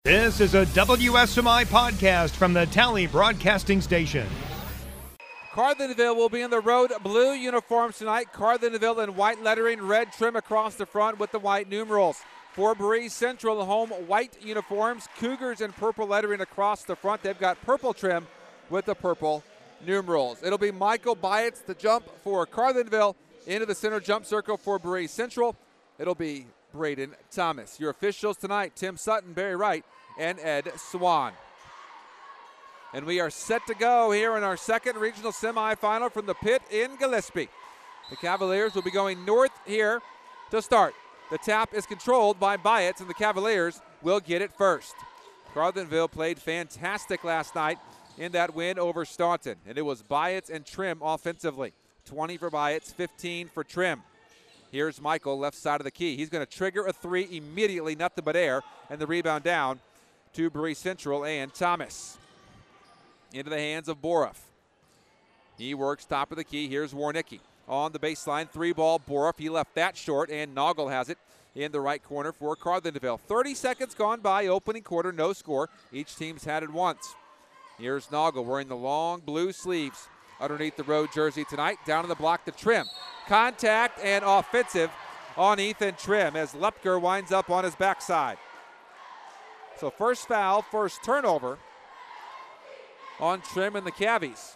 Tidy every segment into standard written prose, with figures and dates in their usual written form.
This is a WSMI podcast from the Tally Broadcasting Station. Carlinville will be in the road blue uniforms tonight. Carlinville in white lettering, red trim across the front with the white numerals. For Breese Central, home white uniforms, Cougars in purple lettering across the front. They've got purple trim with the purple numerals. It'll be Michael Byatts the jump for Carlinville. Into the center jump circle for Breese Central. It'll be Braden Thomas. Your officials tonight, Tim Sutton, Barry Wright, and Ed Swan. And we are set to go here in our second regional semifinal from the pit in Gillespie. The Cavaliers will be going north here to start. The tap is controlled by Byatts, and the Cavaliers will get it first. Carlinville played fantastic last night in that win over Staunton, and it was Byatts and Trim offensively. 20 for Byatts, 15 for Trim. Here's Michael, left side of the key. He's going to trigger a three immediately, nothing but air, and the rebound down to Breese Central and Thomas. Into the hands of Boroff. He works top of the key. Here's Warnicki on the baseline. Three ball, Boroff. He left that short, and Noggle has it in the right corner for Carlinville. 30 seconds gone by, opening quarter, no score. Each team's had it once. Here's Noggle wearing the long blue sleeves underneath the road jersey tonight. Down in the block to Trim. Contact and offensive on Ethan Trim as Lepker winds up on his backside. So first foul, first turnover on Trim and the Cavies.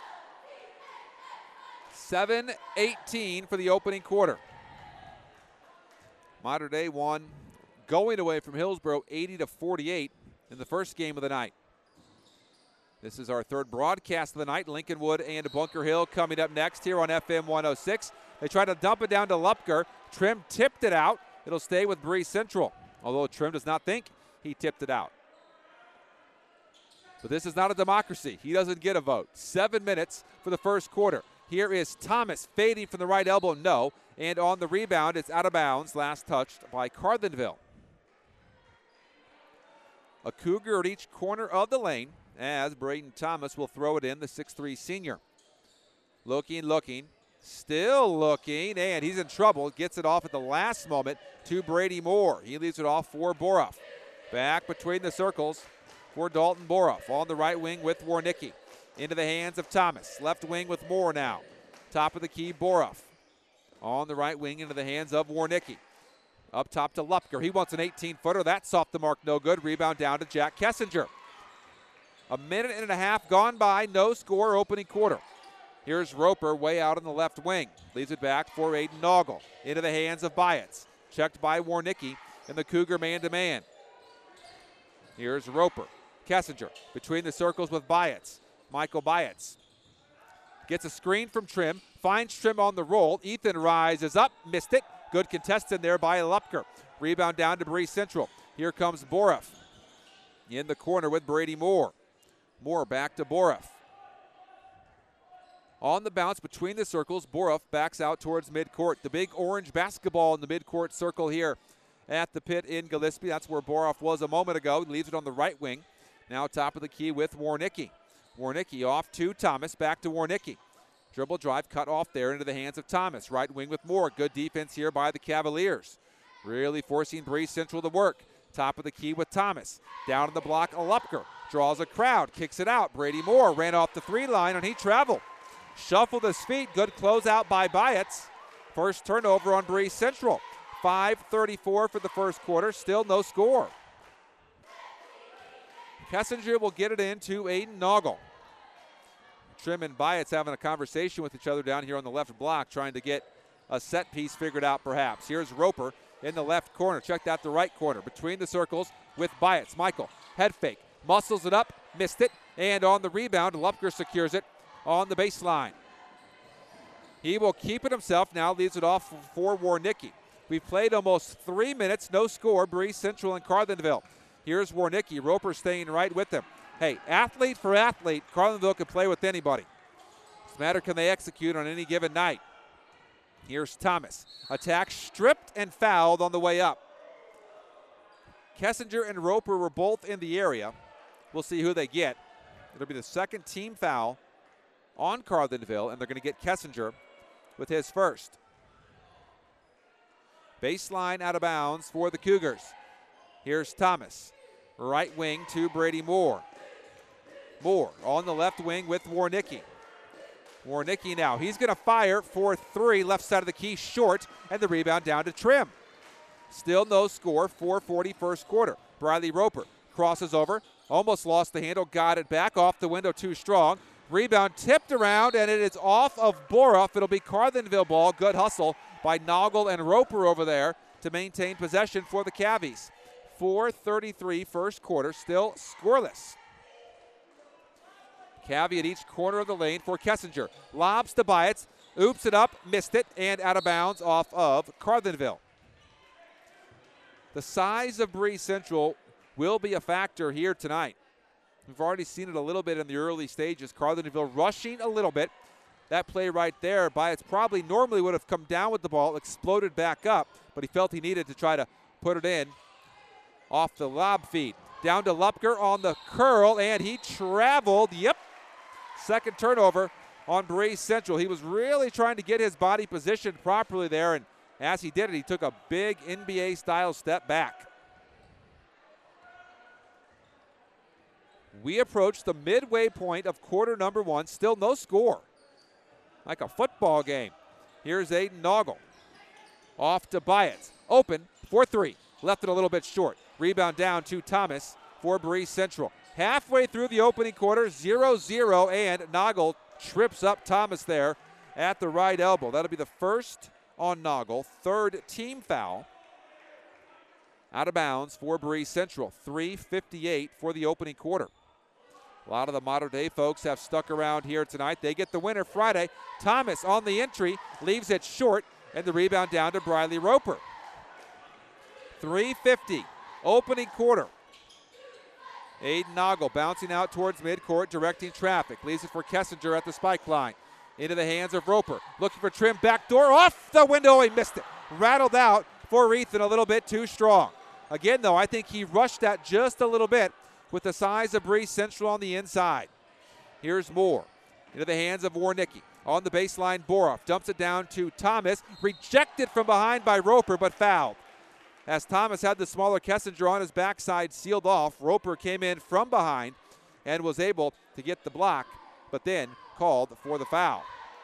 7:18 for the opening quarter. Mater Dei won going away from Hillsboro 80-48 in the first game of the night. This is our third broadcast of the night. Lincolnwood and Bunker Hill coming up next here on FM 106. They try to dump it down to Lupker. Trim tipped it out. It'll stay with Breese Central, although Trim does not think he tipped it out. But this is not a democracy. He doesn't get a vote. 7 minutes for the first quarter. Here is Thomas fading from the right elbow, no. And on the rebound, it's out of bounds, last touched by Carlinville. A Cougar at each corner of the lane as Braden Thomas will throw it in, the 6'3 senior. Looking, still looking, and he's in trouble. Gets it off at the last moment to Brady Moore. He leaves it off for Boroff. Back between the circles for Dalton Boroff on the right wing with Warnicki. Into the hands of Thomas. Left wing with Moore now. Top of the key, Boroff. On the right wing into the hands of Warnicki. Up top to Lupker. He wants an 18-footer. That's off the mark, no good. Rebound down to Jack Kessinger. A minute and a half gone by, no score, opening quarter. Here's Roper way out on the left wing. Leaves it back for Aiden Noggle. Into the hands of Byatts. Checked by Warnicki and the Cougar man-to-man. Here's Roper. Kessinger between the circles with Byatts. Michael Byatts gets a screen from Trim. Finds Trim on the roll. Ethan rises up. Missed it. Good contest in there by Lupker. Rebound down to Breese Central. Here comes Boroff in the corner with Brady Moore. Moore back to Boroff. On the bounce between the circles, Boroff backs out towards midcourt. The big orange basketball in the midcourt circle here at the pit in Gillespie. That's where Boroff was a moment ago. He leaves it on the right wing. Now top of the key with Warnicki. Warnicki off to Thomas, back to Warnicki. Dribble drive cut off there into the hands of Thomas. Right wing with Moore. Good defense here by the Cavaliers. Really forcing Breese Central to work. Top of the key with Thomas. Down in the block, Lupker. Draws a crowd, kicks it out. Brady Moore ran off the three line and he traveled. Shuffled his feet. Good closeout by Byatts. First turnover on Breese Central. 5:34 for the first quarter. Still no score. Kessinger will get it in to Aiden Noggle. Trim and Byatts having a conversation with each other down here on the left block, trying to get a set piece figured out perhaps. Here's Roper in the left corner. Checked out the right corner. Between the circles with Byatts. Michael, head fake. Muscles it up. Missed it. And on the rebound, Lupker secures it on the baseline. He will keep it himself. Now leaves it off for Warnicki. We've played almost 3 minutes. No score. Breese Central and Carlinville. Here's Warnicki. Roper staying right with him. Hey, athlete for athlete, Carlinville can play with anybody. It's a matter can they execute on any given night. Here's Thomas. Attack stripped and fouled on the way up. Kessinger and Roper were both in the area. We'll see who they get. It'll be the second team foul on Carlinville, and they're going to get Kessinger with his first. Baseline out of bounds for the Cougars. Here's Thomas. Right wing to Brady Moore. Moore on the left wing with Warnicki. Warnicki now. He's going to fire for three. Left side of the key short. And the rebound down to Trim. Still no score. 4:40 first quarter. Briley Roper crosses over. Almost lost the handle. Got it back off the window too strong. Rebound tipped around, and it is off of Boroff. It'll be Carlinville ball. Good hustle by Noggle and Roper over there to maintain possession for the Cavies. 4:33 first quarter. Still scoreless. Cavie at each corner of the lane for Kessinger. Lobs to Biotz. Oops it up. Missed it. And out of bounds off of Carlinville. The size of Bree Central will be a factor here tonight. We've already seen it a little bit in the early stages. Carlinville rushing a little bit. That play right there, Biotz probably normally would have come down with the ball, exploded back up, but he felt he needed to try to put it in off the lob feed. Down to Lupker on the curl, and he traveled. Yep. Second turnover on Bree Central. He was really trying to get his body positioned properly there, and as he did it, he took a big NBA-style step back. We approach the midway point of quarter number one. Still no score. Like a football game. Here's Aiden Noggle. Off to Biotz. Open for three. Left it a little bit short. Rebound down to Thomas for Bree Central. Halfway through the opening quarter, 0-0, and Noggle trips up Thomas there at the right elbow. That'll be the first on Noggle. Third team foul. Out of bounds for Bree Central. 3:58 for the opening quarter. A lot of the modern day folks have stuck around here tonight. They get the winner Friday. Thomas on the entry, leaves it short, and the rebound down to Briley Roper. 3:50, opening quarter. Aiden Noggle bouncing out towards midcourt, directing traffic. Leaves it for Kessinger at the spike line. Into the hands of Roper. Looking for Trim, backdoor, off the window, he missed it. Rattled out for Ethan, a little bit too strong. Again, though, I think he rushed that just a little bit with the size of Bree Central on the inside. Here's Moore. Into the hands of Warnicki. On the baseline, Boroff dumps it down to Thomas. Rejected from behind by Roper, but fouled. As Thomas had the smaller Kessinger on his backside sealed off, Roper came in from behind and was able to get the block, but then called for the foul.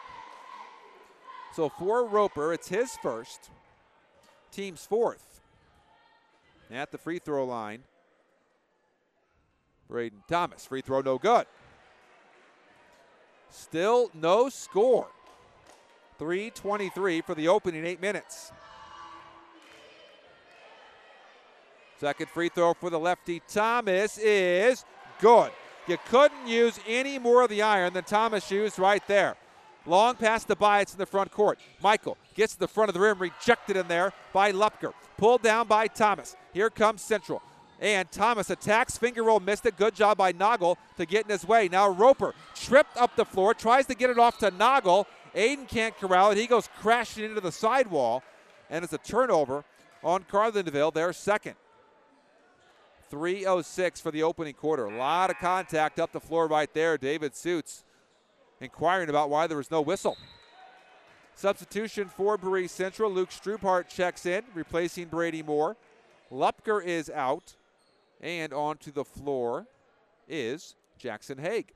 So for Roper, it's his first, team's fourth. At the free throw line, Braden Thomas. Free throw no good. Still no score. 3:23 for the opening 8 minutes. Second free throw for the lefty Thomas is good. You couldn't use any more of the iron than Thomas used right there. Long pass to Biotz in the front court. Michael gets to the front of the rim, rejected in there by Lupker. Pulled down by Thomas. Here comes Central. And Thomas attacks, finger roll, missed it. Good job by Noggle to get in his way. Now Roper tripped up the floor, tries to get it off to Noggle. Aiden can't corral it. He goes crashing into the sidewall. And it's a turnover on Carlinville, their second. 3:06 for the opening quarter. A lot of contact up the floor right there. David Suits inquiring about why there was no whistle. Substitution for Bree Central. Luke Strubhart checks in, replacing Brady Moore. Lupker is out. And onto the floor is Jackson Haig.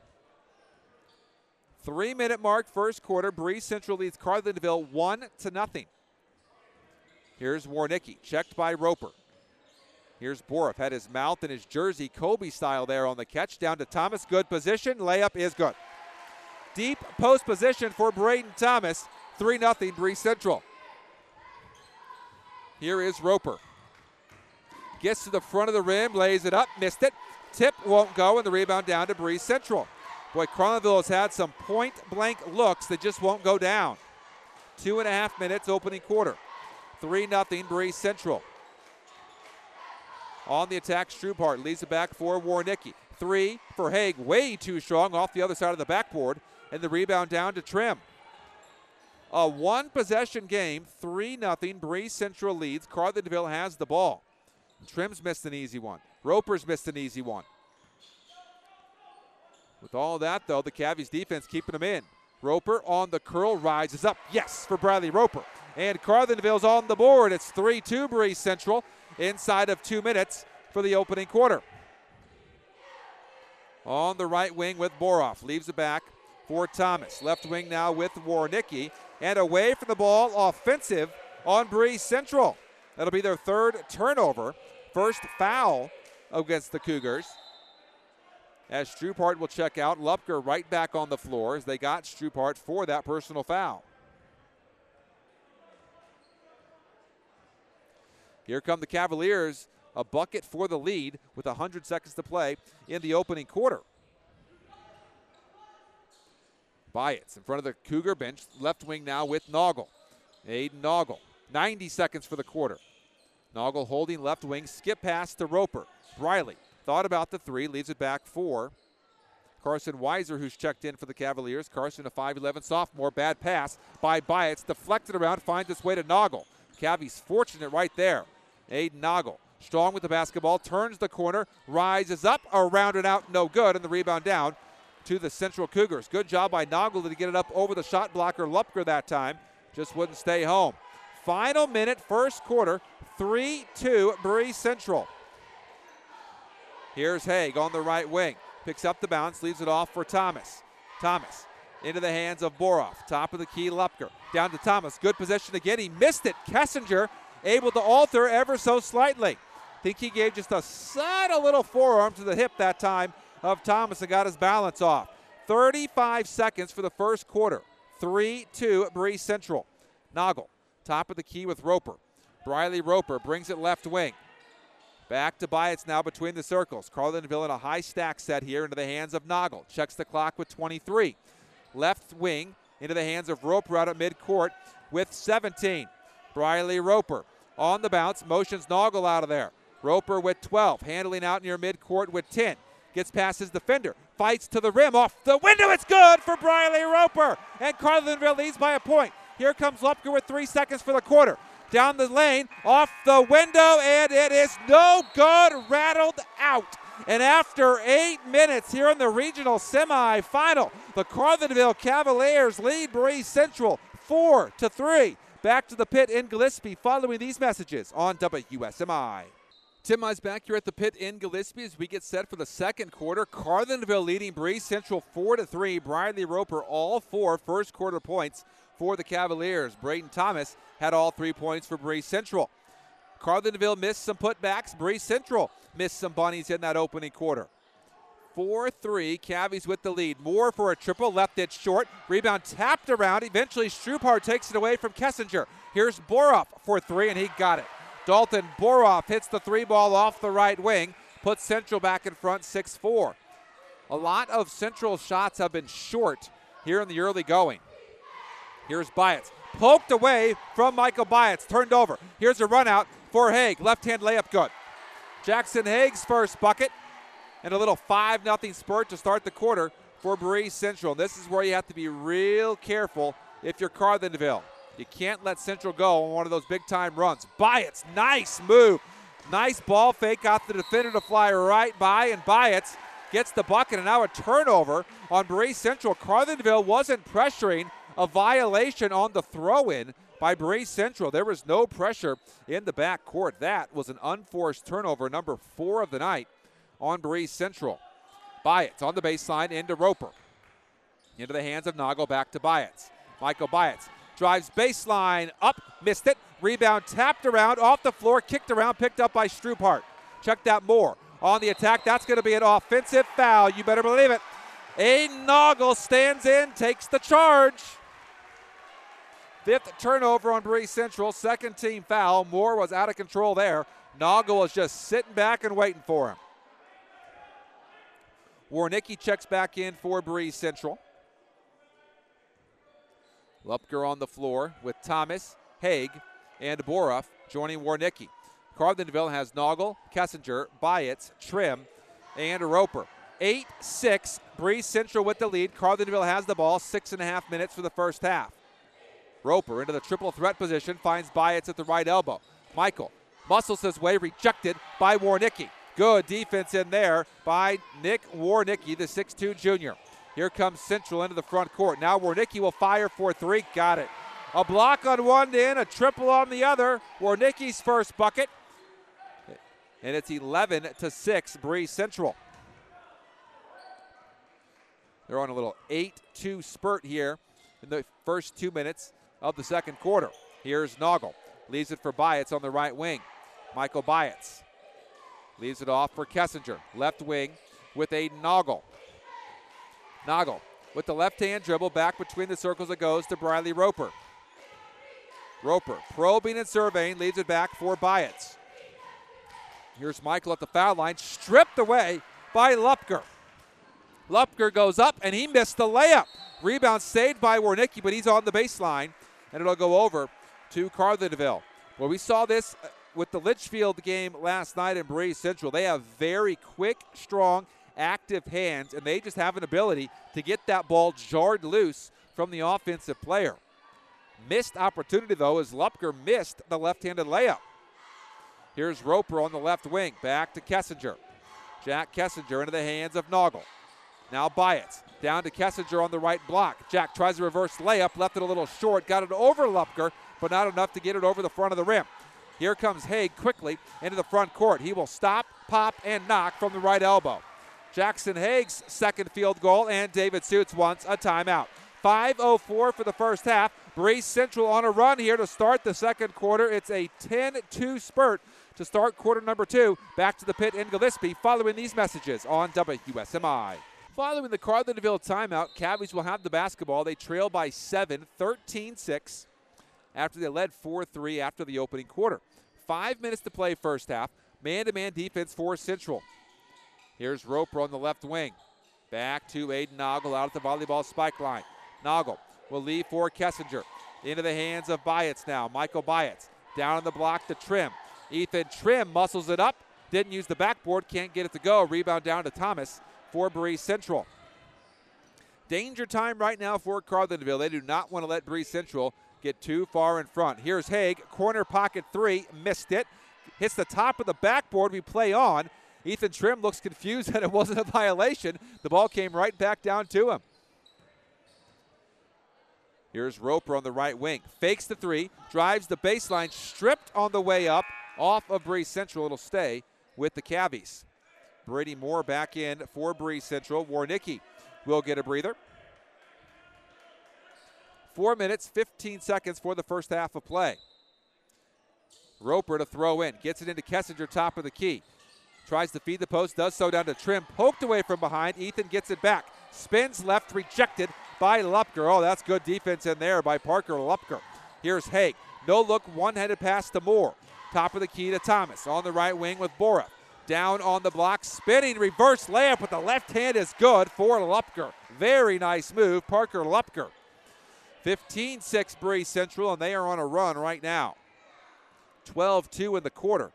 3-minute mark, first quarter. Bree Central leads Carlinville 1-0. Here's Warnicki, checked by Roper. Here's Boroff, had his mouth in his jersey, Kobe style there on the catch. Down to Thomas, good position, layup is good. Deep post position for Braden Thomas, 3-0 Bree Central. Here is Roper. Gets to the front of the rim, lays it up, missed it. Tip won't go, and the rebound down to Bree Central. Boy, Carlinville has had some point-blank looks that just won't go down. 2.5 minutes, opening quarter. 3-0 Bree Central. On the attack, Strubhart leaves it back for Warnicki. 3 for Haig, way too strong off the other side of the backboard, and the rebound down to Trim. A one-possession game, 3-0. Bree Central leads. Carlinville has the ball. Trim's missed an easy one. Roper's missed an easy one. With all that, though, the Cavies defense keeping them in. Roper on the curl, rises up. Yes, for Bradley Roper. And Carlinville's on the board. It's 3-2 Bree Central inside of 2 minutes. for the opening quarter. On the right wing with Boroff. Leaves it back for Thomas. Left wing now with Warnicki. And away from the ball, offensive on Breese Central. That'll be their third turnover. First foul against the Cougars. As Strupart will check out, Lupker right back on the floor as they got Strupart for that personal foul. Here come the Cavaliers, a bucket for the lead with 100 seconds to play in the opening quarter. Byatts in front of the Cougar bench, left wing now with Noggle. Aiden Noggle, 90 seconds for the quarter. Noggle holding left wing, skip pass to Roper. Briley thought about the three, leaves it back for Carson Weiser, who's checked in for the Cavaliers. Carson, a 5'11 sophomore, bad pass by Byatts, deflected around, finds its way to Noggle. Cavies fortunate right there. Aiden Noggle, strong with the basketball, turns the corner, rises up, around and out, no good, and the rebound down to the Central Cougars. Good job by Noggle to get it up over the shot blocker Lupker that time. Just wouldn't stay home. Final minute, first quarter, 3-2 Breese Central. Here's Haig on the right wing. Picks up the bounce, leaves it off for Thomas. Thomas into the hands of Boroff. Top of the key, Lupker. Down to Thomas. Good possession again. He missed it. Kessinger able to alter ever so slightly. Think he gave just a subtle little forearm to the hip that time of Thomas and got his balance off. 35 seconds for the first quarter. 3-2 Breese Central. Noggle, top of the key with Roper. Briley Roper brings it left wing. Back to Byatts now between the circles. Carlinville in a high stack set here into the hands of Noggle. Checks the clock with 23. Left wing into the hands of Roper out at midcourt with 17. Briley Roper on the bounce, motions Noggle out of there. Roper with 12, handling out near midcourt with 10. Gets past his defender, fights to the rim, off the window, it's good for Briley Roper. And Carlinville leads by a point. Here comes Lupker with 3 seconds for the quarter. Down the lane, off the window, and it is no good, rattled out. And after 8 minutes here in the regional semifinal, the Carlinville Cavaliers lead Breese Central 4-3. Back to the pit in Gillespie following these messages on WSMI. Tim Mize back here at the pit in Gillespie as we get set for the second quarter. Carlinville leading Breese Central 4-3. Briley Roper all 4 first quarter points for the Cavaliers. Braden Thomas had all 3 points for Breese Central. Carlinville missed some putbacks. Breese Central missed some bunnies in that opening quarter. 4-3, Cavies with the lead. Moore for a triple, left it short. Rebound tapped around. Eventually, Strupart takes it away from Kessinger. Here's Boroff for 3, and he got it. Dalton Boroff hits the 3 ball off the right wing, puts Central back in front 6-4. A lot of Central shots have been short here in the early going. Here's Byatts. Poked away from Michael Byatts. Turned over. Here's a run out for Haig. Left-hand layup good. Jackson Haig's first bucket. And a little 5-0 spurt to start the quarter for Breese Central. This is where you have to be real careful if you're Carlinville. You can't let Central go on one of those big-time runs. Byatts, nice move. Nice ball fake. Got the defender to fly right by, and Byatts gets the bucket. And now a turnover on Breese Central. Carlinville wasn't pressuring. A violation on the throw-in by Breese Central. There was no pressure in the backcourt. That was an unforced turnover, number 4 of the night on Breese Central. Byatts on the baseline into Roper. Into the hands of Noggle, back to Byatts. Michael Byatts drives baseline, up, missed it. Rebound tapped around, off the floor, kicked around, picked up by Strupart. Check that Moore on the attack. That's going to be an offensive foul. You better believe it. Aiden Noggle stands in, takes the charge. 5th turnover on Breese Central, 2nd team foul. Moore was out of control there. Noggle was just sitting back and waiting for him. Warnicki checks back in for Breese Central. Lupker on the floor with Thomas, Haig, and Boroff joining Warnicki. Carlinville has Noggle, Kessinger, Byatts, Trim, and Roper. 8-6, Breese Central with the lead. Carlinville has the ball, 6.5 minutes for the first half. Roper into the triple threat position, finds Byatts at the right elbow. Michael muscles his way, rejected by Warnicki. Good defense in there by Nick Warnicki, the 6'2 junior. Here comes Central into the front court. Now Warnicki will fire for 3. Got it. A block on one end, a triple on the other. Warnicki's first bucket. and it's 11-6 Breese Central. They're on a little 8-2 spurt here in the first 2 minutes of the second quarter. Here's Noggle. Leaves it for Byatts on the right wing. Michael Byatts leaves it off for Kessinger. Left wing with a Noggle. Noggle with the left-hand dribble back between the circles. It goes to Briley Roper. Roper probing and surveying, leaves it back for Byatts. Here's Michael at the foul line, stripped away by Lupker. Lupker goes up, and he missed the layup. Rebound saved by Warnicki, but he's on the baseline, and it'll go over to Carlinville. Well, we saw this with the Litchfield game last night in Breese Central. They have very quick, strong, active hands, and they just have an ability to get that ball jarred loose from the offensive player. Missed opportunity, though, as Lupker missed the left-handed layup. Here's Roper on the left wing. Back to Kessinger. Jack Kessinger into the hands of Noggle. Now Byatts. Down to Kessinger on the right block. Jack tries a reverse layup. Left it a little short. Got it over Lupker, but not enough to get it over the front of the rim. Here comes Haig quickly into the front court. He will stop, pop, and knock from the right elbow. Jackson Haig's second field goal, and David Suits wants a timeout. 5:04 for the first half. Breese Central on a run here to start the second quarter. It's a 10-2 spurt to start quarter number 2. Back to the pit in Gillespie following these messages on WSMI. Following the Carlinville timeout, Cavs will have the basketball. They trail by 7, 13-6, after they led 4-3 after the opening quarter. 5 minutes to play first half. Man-to-man defense for Central. Here's Roper on the left wing. Back to Aiden Noggle out at the volleyball spike line. Noggle will leave for Kessinger. Into the hands of Byatts now. Michael Byatts down on the block to Trim. Ethan Trim muscles it up. Didn't use the backboard. Can't get it to go. Rebound down to Thomas for Breese Central. Danger time right now for Carlinville. They do not want to let Breese Central get too far in front. Here's Haig. Corner pocket three. Missed it. Hits the top of the backboard. We play on. Ethan Trim looks confused that it wasn't a violation. The ball came right back down to him. Here's Roper on the right wing. Fakes the three. Drives the baseline. Stripped on the way up. Off of Breese Central. It'll stay with the Cavs. Brady Moore back in for Breese Central. Warnicki will get a breather. 4 minutes, 15 seconds for the first half of play. Roper to throw in. Gets it into Kessinger, top of the key. Tries to feed the post, does so down to Trim. Poked away from behind. Ethan gets it back. Spins left, rejected by Lupker. Oh, that's good defense in there by Parker Lupker. Here's Haig. No look, one-handed pass to Moore. Top of the key to Thomas. On the right wing with Bora. Down on the block, spinning reverse layup with the left hand is good for Lupker. Very nice move, Parker Lupker. 15-6 Breese Central, and they are on a run right now. 12-2 in the quarter.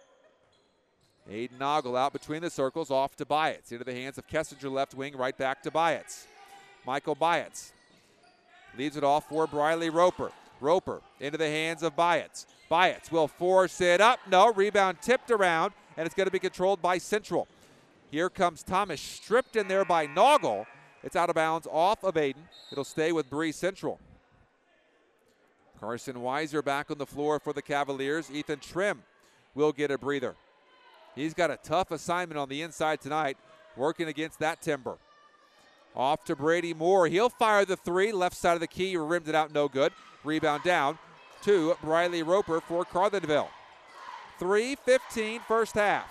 Aiden Noggle out between the circles, off to Byatts. Into the hands of Kessinger, left wing, right back to Byatts. Michael Byatts leaves it off for Briley Roper. Roper into the hands of Byatts. Byatts will force it up. No, rebound tipped around, and it's going to be controlled by Central. Here comes Thomas, stripped in there by Noggle. It's out of bounds off of Aiden. It'll stay with Breese Central. Carson Weiser back on the floor for the Cavaliers. Ethan Trim will get a breather. He's got a tough assignment on the inside tonight, working against that timber. Off to Brady Moore. He'll fire the three. Left side of the key, rimmed it out, no good. Rebound down to Briley Roper for Carlinville. 3:15 first half.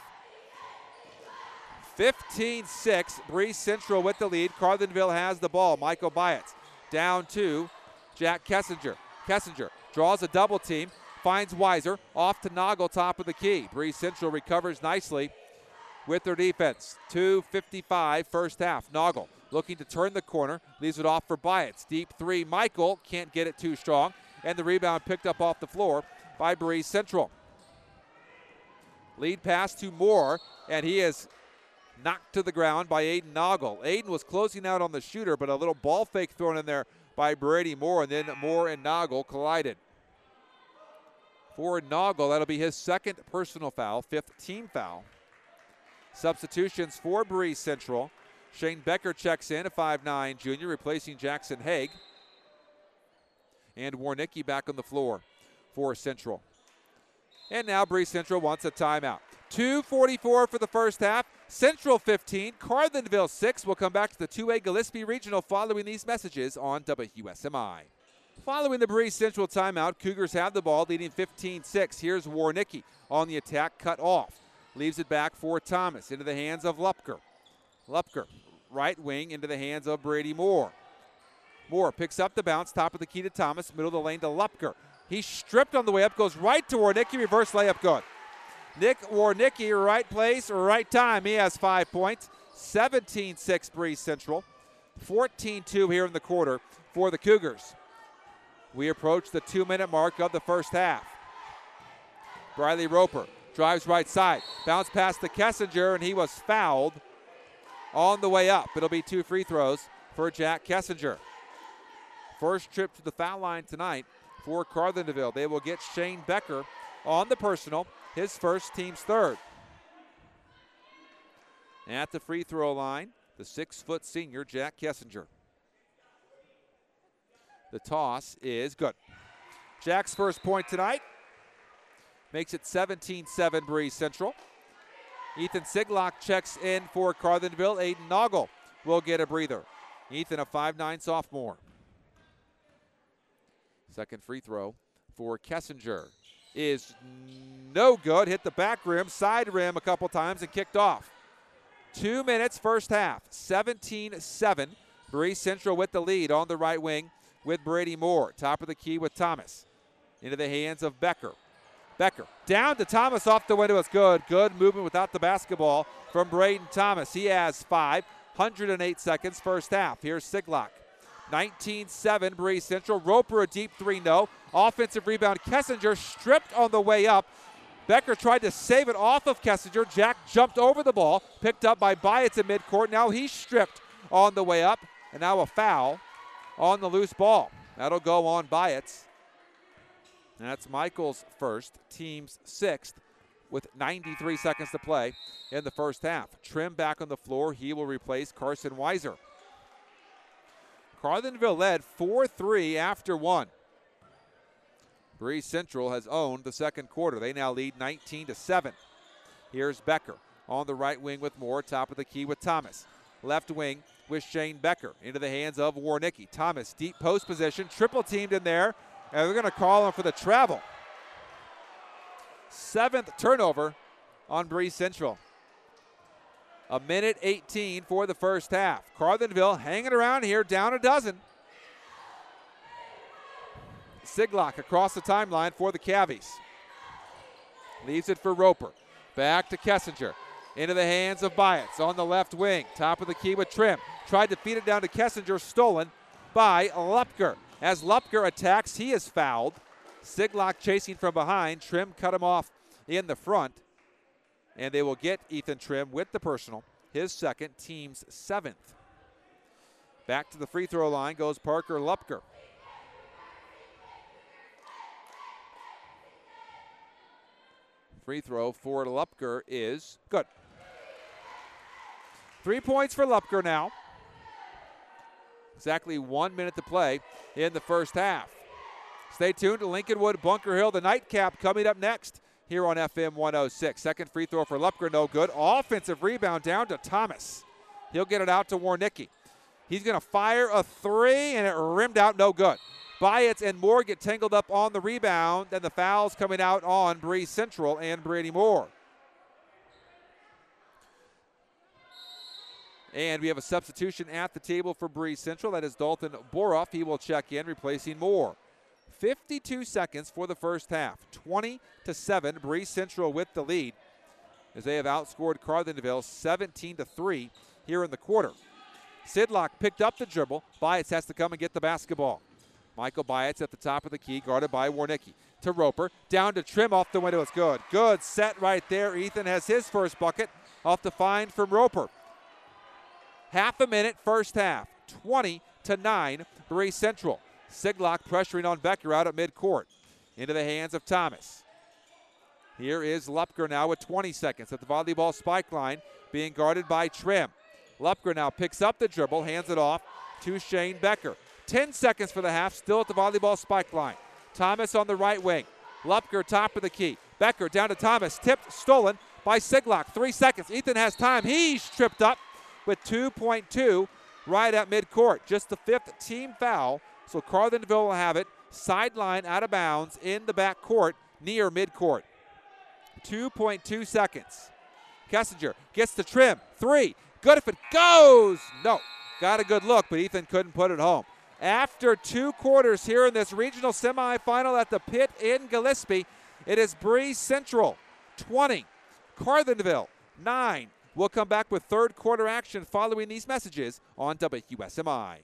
15-6, Breese Central with the lead. Carlinville has the ball. Michael Byatts down to Jack Kessinger. Kessinger draws a double team, finds Weiser, off to Noggle, top of the key. Breese Central recovers nicely with their defense. 2:55 first half. Noggle looking to turn the corner, leaves it off for Byatts. Deep three, Michael can't get it too strong, and the rebound picked up off the floor by Breese Central. Lead pass to Moore, and he is knocked to the ground by Aiden Noggle. Aiden was closing out on the shooter, but a little ball fake thrown in there by Brady Moore, and then Moore and Noggle collided. For Noggle, that'll be his second personal foul, fifth team foul. Substitutions for Breese Central. Shane Becker checks in, a 5'9 junior, replacing Jackson Haig. And Warnicki back on the floor for Central. And now Breese Central wants a timeout. 2:44 for the first half. Central 15, Carlinville 6. We'll come back to the 2A Gillespie Regional following these messages on WSMI. Following the Breese Central timeout, Cougars have the ball, leading 15-6. Here's Warnicki on the attack, cut off. Leaves it back for Thomas, into the hands of Lupker. Lupker, right wing, into the hands of Brady Moore. Moore picks up the bounce, top of the key to Thomas, middle of the lane to Lupker. He's stripped on the way up, goes right to Warnicki, reverse layup good. Nick Warnicki, right place, right time. He has 5 points. 17-6 Breese Central. 14-2 here in the quarter for the Cougars. We approach the 2-minute mark of the first half. Briley Roper drives right side. Bounce past to Kessinger, and he was fouled on the way up. It'll be 2 free throws for Jack Kessinger. First trip to the foul line tonight for Carlinville. They will get Shane Becker on the personal, his first, team's third. At the free throw line, the 6-foot senior, Jack Kessinger. The toss is good. Jack's first point tonight makes it 17-7 Breese Central. Ethan Siglock checks in for Carlinville. Aiden Noggle will get a breather. Ethan, a 5'9" sophomore. Second free throw for Kessinger is no good. Hit the back rim, side rim a couple times and kicked off. 2 minutes first half. 17-7. Breese Central with the lead on the right wing with Brady Moore. Top of the key with Thomas. Into the hands of Becker. Becker down to Thomas, off the window. It's good. Good movement without the basketball from Braden Thomas. He has 5. 108 seconds first half. Here's Siglock. 19-7 Breese Central. Roper a deep 3, no. Offensive rebound. Kessinger stripped on the way up. Becker tried to save it off of Kessinger. Jack jumped over the ball. Picked up by Byatts at midcourt. Now he's stripped on the way up. And now a foul on the loose ball. That'll go on Byatts. That's Michael's first, team's 6th, with 93 seconds to play in the first half. Trim back on the floor. He will replace Carson Weiser. Carlinville led 4-3 after 1. Breese Central has owned the second quarter. They now lead 19-7. Here's Becker on the right wing with Moore. Top of the key with Thomas. Left wing with Shane Becker. Into the hands of Warnicki. Thomas, deep post position. Triple teamed in there. And they're going to call him for the travel. 7th turnover on Breese Central. 1:18 for the first half. Carlinville hanging around here, down a dozen. Siglock across the timeline for the Cavies. Leaves it for Roper. Back to Kessinger. Into the hands of Byatts on the left wing. Top of the key with Trim. Tried to feed it down to Kessinger, stolen by Lupker. As Lupker attacks, he is fouled. Siglock chasing from behind. Trim cut him off in the front. And they will get Ethan Trim with the personal. His second, team's 7th. Back to the free throw line goes Parker Lupker. Free throw for Lupker is good. 3 points for Lupker now. Exactly 1 minute to play in the first half. Stay tuned to Lincolnwood Bunker Hill, the nightcap, coming up next here on FM 106. Second free throw for Lupker, no good. Offensive rebound down to Thomas. He'll get it out to Warnicki. He's going to fire a 3, and it rimmed out, no good. Byatts and Moore get tangled up on the rebound, and the foul's coming out on Breese Central and Brady Moore. And we have a substitution at the table for Breese Central. That is Dalton Boroff. He will check in, replacing Moore. 52 seconds for the first half. 20-7. Breese Central with the lead as they have outscored Carlinville 17-3 here in the quarter. Siglock picked up the dribble. Byatts has to come and get the basketball. Michael Byatts at the top of the key, guarded by Warnicki. To Roper, down to Trim, off the window. It's good. Good set right there. Ethan has his first bucket off the find from Roper. Half a minute first half. 20-9 Breese Central. Siglock pressuring on Becker out at midcourt. Into the hands of Thomas. Here is Lupker now with 20 seconds at the volleyball spike line, being guarded by Trim. Lupker now picks up the dribble, hands it off to Shane Becker. 10 seconds for the half, still at the volleyball spike line. Thomas on the right wing. Lupker top of the key. Becker down to Thomas, tipped, stolen by Siglock. 3 seconds. Ethan has time. He's tripped up with 2.2 right at midcourt. Just the 5th team foul. So Carlinville will have it. Sideline out of bounds in the backcourt near midcourt. 2.2 seconds. Kessinger gets the trim. 3. Good if it goes. No. Got a good look, but Ethan couldn't put it home. After 2 quarters here in this regional semifinal at the Pit in Gillespie, it is Breese Central 20, Carlinville 9. We'll come back with third quarter action following these messages on WUSMI.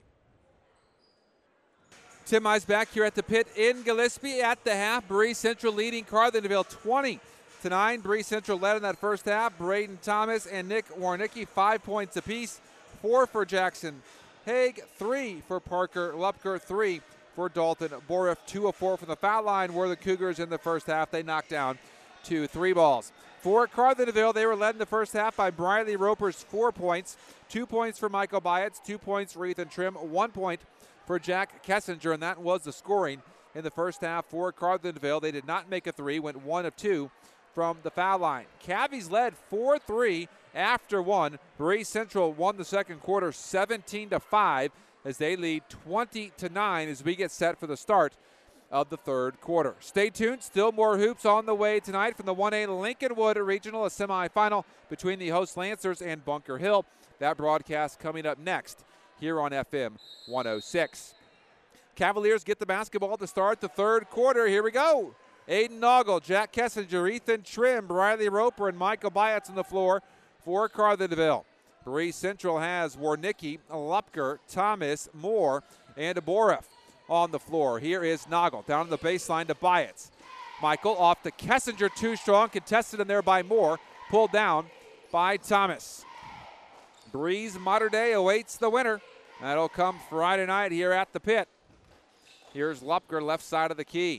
Tim Mize back here at the Pit in Gillespie at the half. Breese Central leading Carlinville 20-9. Breese Central led in that first half. Braden Thomas and Nick Warnicki 5 points apiece. 4 for Jackson Haig, 3 for Parker Lupker, 3 for Dalton Boriff. 2 of 4 from the foul line were the Cougars in the first half. They knocked down 2 3-balls. For Carlinville, they were led in the first half by Briley Roper's 4 points. 2 points for Michael Byatts, 2 points for Ethan Trim, 1 point for Jack Kessinger, and that was the scoring in the first half for Carlinville. They did not make a 3, went 1 of 2 from the foul line. Cavies led 4-3 after 1. Breese Central won the second quarter 17-5 as they lead 20-9 as we get set for the start of the third quarter. Stay tuned. Still more hoops on the way tonight from the 1A Lincolnwood Regional, a semifinal between the host Lancers and Bunker Hill. That broadcast coming up next here on FM 106. Cavaliers get the basketball to start the third quarter. Here we go. Aiden Noggle, Jack Kessinger, Ethan Trim, Briley Roper, and Michael Byatts on the floor for Carlinville. Breese Central has Warnicki, Lupker, Thomas, Moore, and Boriff on the floor. Here is Noggle down the baseline to Byatts. Michael off to Kessinger, too strong, contested in there by Moore, pulled down by Thomas. Breese Mater Dei awaits the winner. That'll come Friday night here at the Pit. Here's Lupker, left side of the key.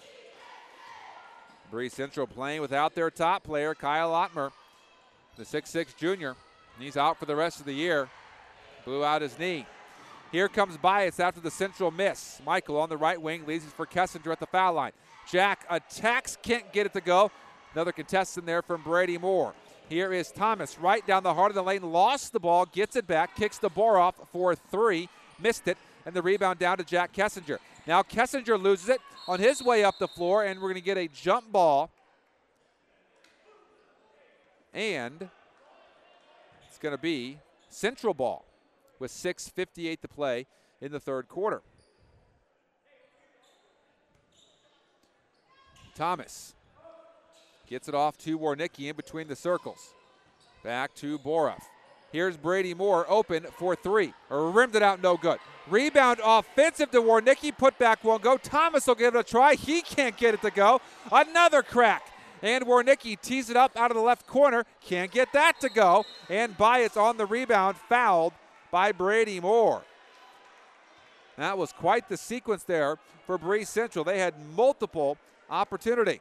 Breese Central playing without their top player, Kyle Ottmer, the 6'6 junior. He's out for the rest of the year. Blew out his knee. Here comes Byatts after the Central miss. Michael on the right wing leads it for Kessinger at the foul line. Jack attacks, can't get it to go. Another contest in there from Brady Moore. Here is Thomas right down the heart of the lane, lost the ball, gets it back, kicks the ball off for 3, missed it, and the rebound down to Jack Kessinger. Now Kessinger loses it on his way up the floor, and we're going to get a jump ball. And it's going to be Central ball with 6:58 to play in the third quarter. Thomas gets it off to Warnicki in between the circles. Back to Boriff. Here's Brady Moore open for 3. Rimmed it out, no good. Rebound offensive to Warnicki. Put back won't go. Thomas will give it a try. He can't get it to go. Another crack. And Warnicki tees it up out of the left corner. Can't get that to go. And Byatts on the rebound, fouled by Brady Moore. That was quite the sequence there for Breese Central. They had multiple opportunity.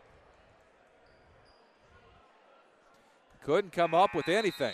Couldn't come up with anything.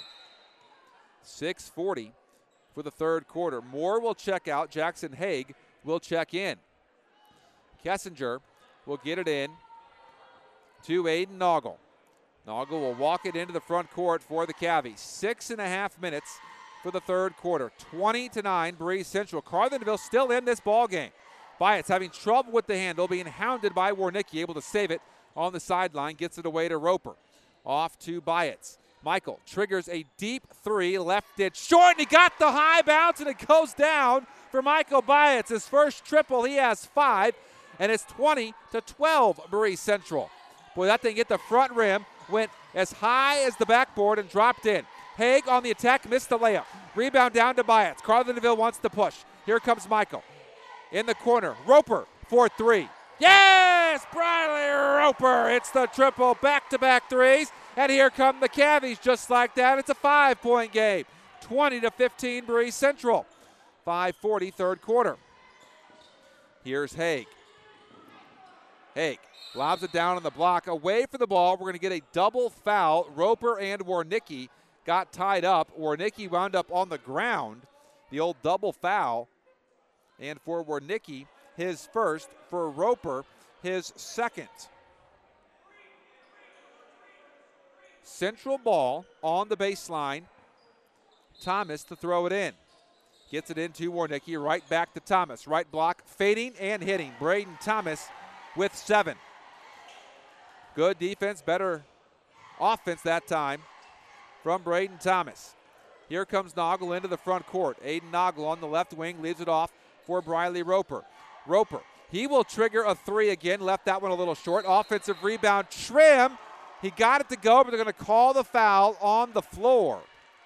6:40 for the third quarter. Moore will check out. Jackson Haig will check in. Kessinger will get it in to Aiden Noggle. Noggle will walk it into the front court for the Cavies. 6.5 minutes for the third quarter. 20-9, Breese Central. Carlinville still in this ball game. Byatts having trouble with the handle, being hounded by Warnicki, able to save it on the sideline, gets it away to Roper. Off to Byatts. Michael triggers a deep 3, left it short, and he got the high bounce, and it goes down for Michael Byatts. His first triple, he has 5, and it's 20-12, Breese Central. Boy, that thing hit the front rim, went as high as the backboard, and dropped in. Haig on the attack, missed the layup. Rebound down to Byatts. Carlinville wants to push. Here comes Michael. In the corner, Roper for 3. Yes, Briley Roper. It's the triple, back-to-back 3s. And here come the Cavies just like that. It's a 5-point game. 20-15 Breese Central. 5:40 third quarter. Here's Haig. Haig lobs it down on the block. Away from the ball. We're going to get a double foul. Roper and Warnicki got tied up. Warnicki wound up on the ground. The old double foul. And for Warnicki, his first. For Roper, his second. Central ball on the baseline. Thomas to throw it in. Gets it into Warnicki, right back to Thomas. Right block, fading and hitting. Braden Thomas with 7. Good defense, better offense that time from Braden Thomas. Here comes Noggle into the front court. Aiden Noggle on the left wing leaves it off for Briley Roper. Roper, he will trigger a 3 again. Left that one a little short. Offensive rebound, Trim. He got it to go, but they're going to call the foul on the floor.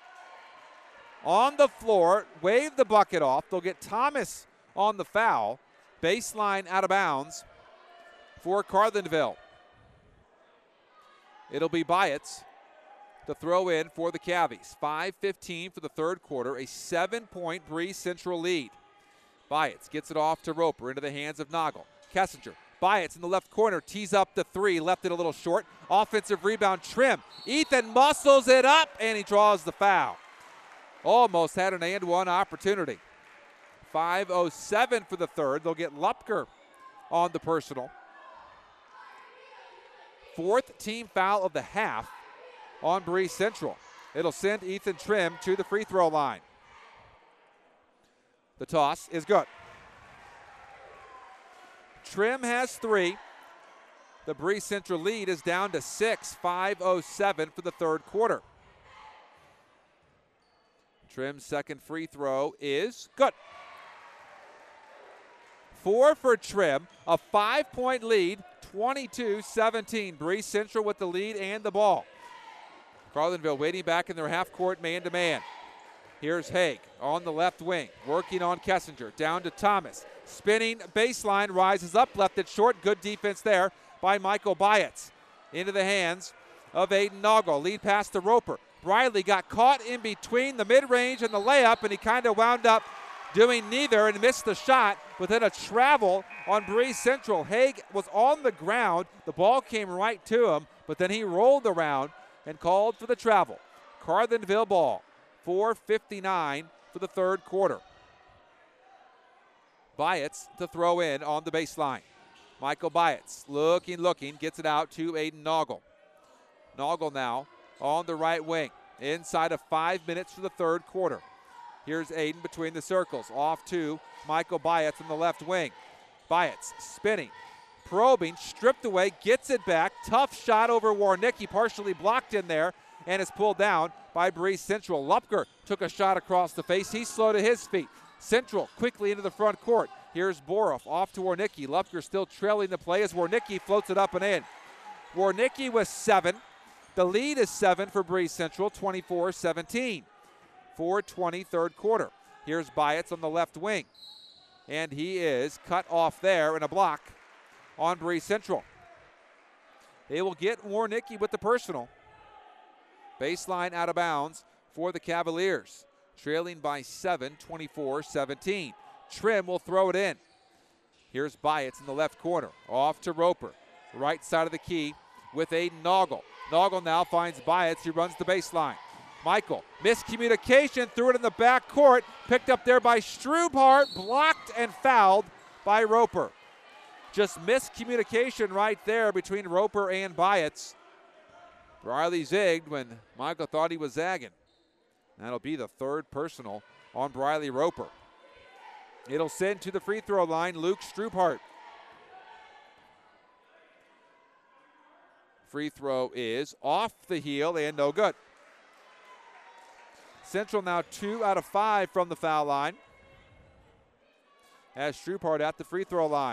On the floor, wave the bucket off. They'll get Thomas on the foul. Baseline out of bounds for Carlinville. It'll be Byatts to throw in for the Cavies. 5:15 for the third quarter, a 7-point Breeze Central lead. Byatts gets it off to Roper into the hands of Noggle. Kessinger, Byatts in the left corner, tees up the 3, left it a little short. Offensive rebound, Trim. Ethan muscles it up, and he draws the foul. Almost had an and-one opportunity. 5:07 for the third. They'll get Lupker on the personal. 4th team foul of the half on Breeze Central. It'll send Ethan Trim to the free throw line. The toss is good. Trim has 3. The Breeze Central lead is down to 6. 5:07 for the third quarter. Trim's second free throw is good. 4 for Trim, a 5-point lead, 22-17. Breeze Central with the lead and the ball. Carlinville waiting back in their half-court man-to-man. Here's Haig on the left wing, working on Kessinger. Down to Thomas. Spinning baseline, rises up, left it short. Good defense there by Michael Byatts. Into the hands of Aiden Noggle. Lead pass to Roper. Briley got caught in between the mid-range and the layup, and he kind of wound up doing neither and missed the shot, but then a travel on Breeze Central. Haig was on the ground. The ball came right to him, but then he rolled around and called for the travel. Carlinville ball, 4:59 for the third quarter. Byatts to throw in on the baseline. Michael Byatts looking, gets it out to Aiden Noggle. Noggle now on the right wing, inside of 5 minutes for the third quarter. Here's Aiden between the circles, off to Michael Byatts on the left wing. Byatts spinning, probing, stripped away, gets it back. Tough shot over Warnicki, partially blocked in there, and is pulled down by Breeze Central. Lupker took a shot across the face. He's slow to his feet. Central quickly into the front court. Here's Boroff off to Warnicki. Lupker still trailing the play as Warnicki floats it up and in. Warnicki with 7. The lead is 7 for Breeze Central, 24-17. 4:20 third quarter. Here's Byatts on the left wing. And he is cut off there in a block on Breeze Central. They will get Warnicki with the personal. Baseline out of bounds for the Cavaliers. Trailing by 7, 24-17. Trim will throw it in. Here's Byatts in the left corner. Off to Roper. Right side of the key with Aiden Noggle. Noggle now finds Byatts. He runs the baseline. Michael, miscommunication, threw it in the back court. Picked up there by Strubhart, blocked and fouled by Roper. Just miscommunication right there between Roper and Byatts. Briley zigged when Michael thought he was zagging. That'll be the third personal on Briley Roper. It'll send to the free throw line Luke Strubhart. Free throw is off the heel and no good. Central now 2 out of 5 from the foul line. As Strubhart at the free throw line.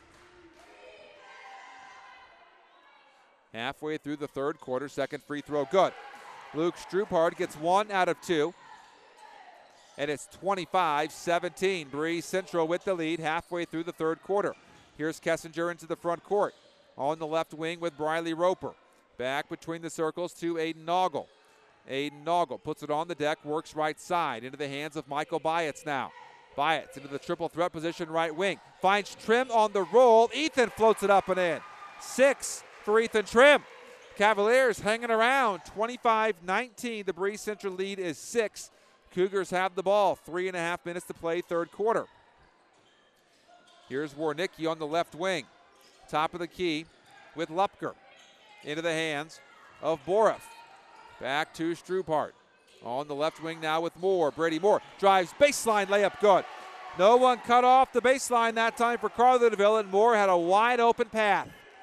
Halfway through the third quarter, second free throw good. Luke Strubhart gets 1 out of 2. And it's 25-17. Breeze Central with the lead halfway through the third quarter. Here's Kessinger into the front court. On the left wing with Briley Roper. Back between the circles to Aiden Noggle. Aiden Noggle puts it on the deck, works right side into the hands of Michael Byatts now. Byatts into the triple threat position right wing. Finds Trim on the roll. Ethan floats it up and in. 6 for Ethan Trim. Cavaliers hanging around. 25-19. The Breeze Central lead is 6. Cougars have the ball. 3.5 minutes to play third quarter. Here's Warnicki on the left wing. Top of the key with Lupker. Into the hands of Boroff. Back to Strubhart. On the left wing now with Moore. Brady Moore drives baseline layup good. No one cut off the baseline that time for Carlinville, and Moore had a wide open path.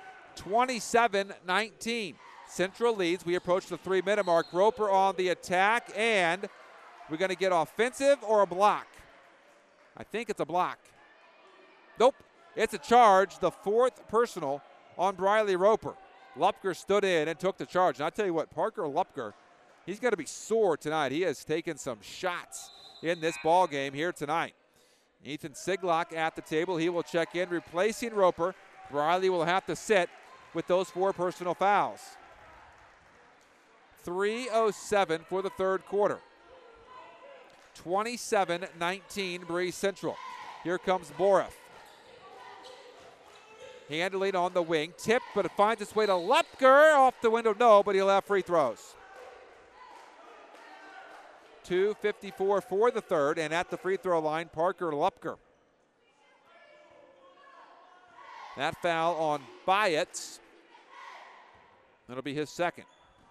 27-19. Central leads. We approach the 3-minute mark. Roper on the attack, and we're going to get offensive or a block. I think it's a block. Nope. It's a charge, the 4th personal on Briley Roper. Lupker stood in and took the charge. And I tell you what, Parker Lupker, he's going to be sore tonight. He has taken some shots in this ball game here tonight. Ethan Siglock at the table. He will check in, replacing Roper. Briley will have to sit with those 4 personal fouls. 3:07 for the third quarter. 27-19 Breese Central. Here comes Boroff. Handling on the wing. Tip, but it finds its way to Lupker. Off the window, no, but he'll have free throws. 2:54 for the third, and at the free throw line, Parker Lupker. That foul on Byatts. That'll be his second.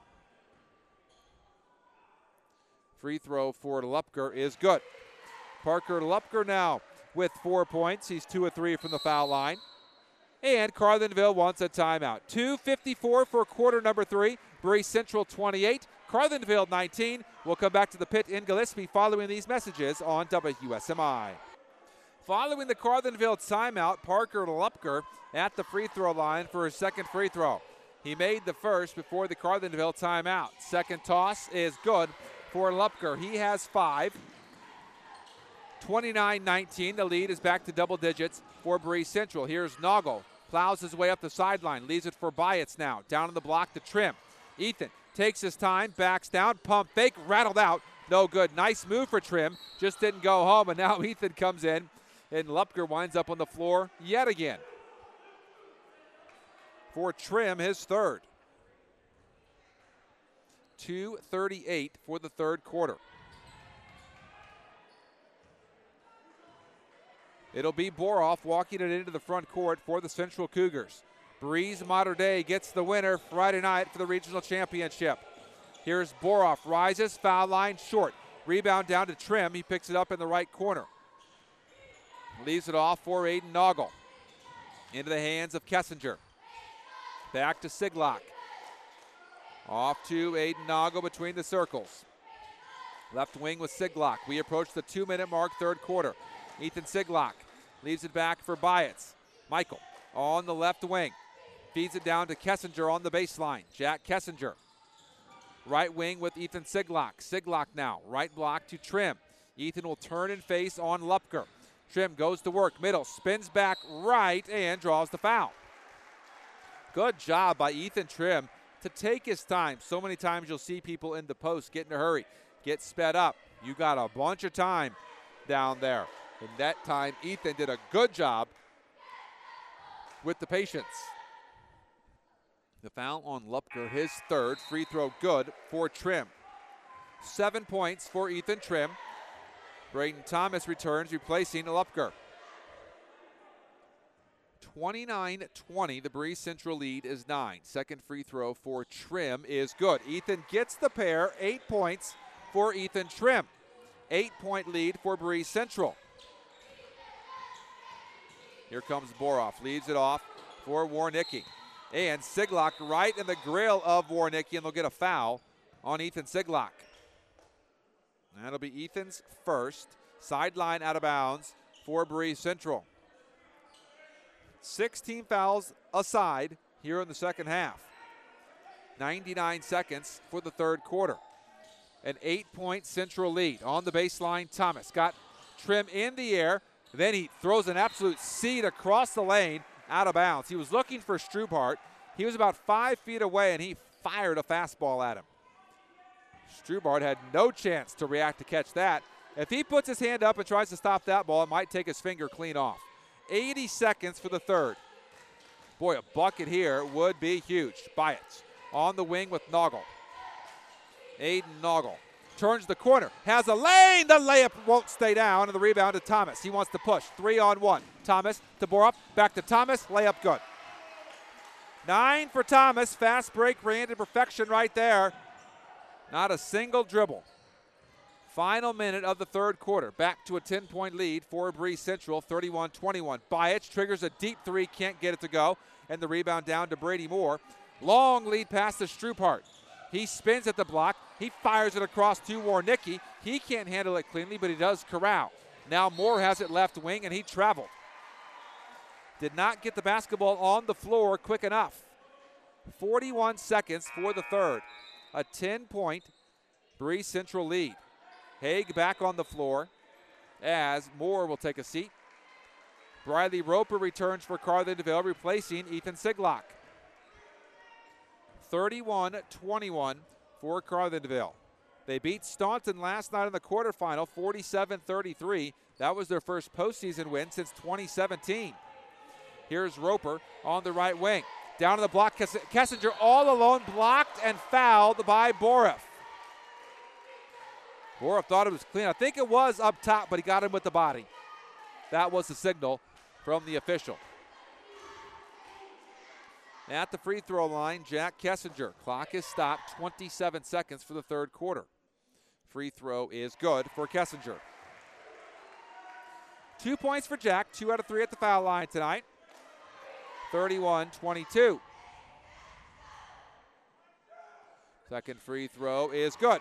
Free throw for Lupker is good. Parker Lupker now with 4 points. He's 2 of 3 from the foul line. And Carlinville wants a timeout. 2:54 for quarter number 3. Breese Central 28, Carlinville 19. We'll come back to the pit in Gillespie following these messages on WSMI. Following the Carlinville timeout, Parker Lupker at the free throw line for his second free throw. He made the first before the Carlinville timeout. Second toss is good for Lupker. He has 5. 29-19. The lead is back to double digits for Breese Central. Here's Noggle. Plows his way up the sideline. Leaves it for Byatts now. Down on the block to Trim. Ethan takes his time. Backs down. Pump fake. Rattled out. No good. Nice move for Trim. Just didn't go home. And now Ethan comes in. And Lupker winds up on the floor yet again. For Trim, his third. 2:38 for the third quarter. It'll be Boroff walking it into the front court for the Central Cougars. Breese Mater Dei gets the winner Friday night for the regional championship. Here's Boroff, rises, foul line, short. Rebound down to Trim. He picks it up in the right corner. Leaves it off for Aiden Noggle. Into the hands of Kessinger. Back to Siglock. Off to Aiden Noggle between the circles. Left wing with Siglock. We approach the 2-minute mark, third quarter. Ethan Siglock leaves it back for Byatts. Michael on the left wing. Feeds it down to Kessinger on the baseline. Jack Kessinger. Right wing with Ethan Siglock. Siglock now. Right block to Trim. Ethan will turn and face on Lupker. Trim goes to work. Middle. Spins back right and draws the foul. Good job by Ethan Trim to take his time. So many times you'll see people in the post get in a hurry. Get sped up. You got a bunch of time down there. And that time, Ethan did a good job with the patience. The foul on Lupker, his third. Free throw good for Trim. 7 points for Ethan Trim. Braden Thomas returns, replacing Lupker. 29-20, the Breese Central lead is 9. Second free throw for Trim is good. Ethan gets the pair, 8 points for Ethan Trim. 8-point lead for Breese Central. Here comes Boroff, leaves it off for Warnicki. And Siglock right in the grill of Warnicki, and they'll get a foul on Ethan Siglock. That'll be Ethan's first. Sideline out of bounds for Breese Central. 16 fouls aside here in the second half. 99 seconds for the third quarter. An 8-point Central lead. On the baseline, Thomas got Trim in the air. Then he throws an absolute seed across the lane out of bounds. He was looking for Strubhart. He was about 5 feet away, and he fired a fastball at him. Strubhart had no chance to react to catch that. If he puts his hand up and tries to stop that ball, it might take his finger clean off. 80 seconds for the third. Boy, a bucket here would be huge. Byatts on the wing with Noggle. Aiden Noggle turns the corner, has a lane. The layup won't stay down, and the rebound to Thomas. He wants to push. 3-on-1. Thomas to Boroff. Back to Thomas. Layup good. 9 for Thomas. Fast break ran to perfection right there. Not a single dribble. Final minute of the third quarter. Back to a 10-point lead for Breese Central, 31-21. Byatt triggers a deep three, can't get it to go, and the rebound down to Brady Moore. Long lead pass to Strupart. He spins at the block. He fires it across to Warnicki. He can't handle it cleanly, but he does corral. Now Moore has it left wing, and he traveled. Did not get the basketball on the floor quick enough. 41 seconds for the third. A 10-point Breese Central lead. Haig back on the floor as Moore will take a seat. Briley Roper returns for Carlinville, replacing Ethan Siglock. 31-21 for Carlinville. They beat Staunton last night in the quarterfinal, 47-33. That was their first postseason win since 2017. Here's Roper on the right wing. Down to the block, Kessinger all alone, blocked and fouled by Boroff. Boroff thought it was clean. I think it was up top, but he got him with the body. That was the signal from the official. At the free throw line, Jack Kessinger. Clock is stopped, 27 seconds for the third quarter. Free throw is good for Kessinger. 2 points for Jack, 2 out of 3 at the foul line tonight. 31-22. Second free throw is good.